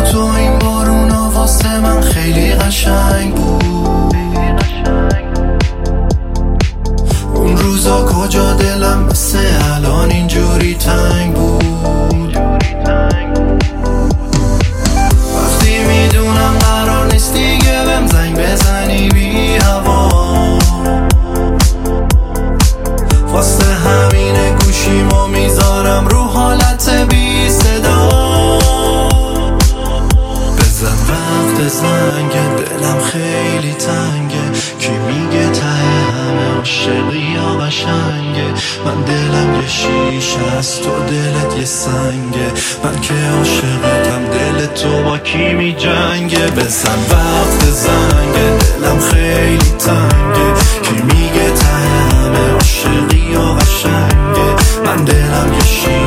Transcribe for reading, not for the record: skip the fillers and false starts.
تو این بارونا واسه من خیلی قشنگ بود. اون روزا کجا دلم مثل الان اینجوری تنگ بود. وقتی میدونم قرار نیست دیگه بهم زنگ بزنی بی هوا، واسه همینه گوشیمو میذارم رو حالت بی صدا. بزن وقت زنگه، دلم خیلی تنگه. کی میگه ته همه عاشقی یا قشنگه؟ من دلم یه شیشه است، تو دلت یه سنگه. من که عاشقتم، دل تو با کی می جنگه؟ بزن وقت زنگه، دلم خیلی تنگه. کی میگه ته همه عاشقی یا قشنگه؟ من دلم یه شیشه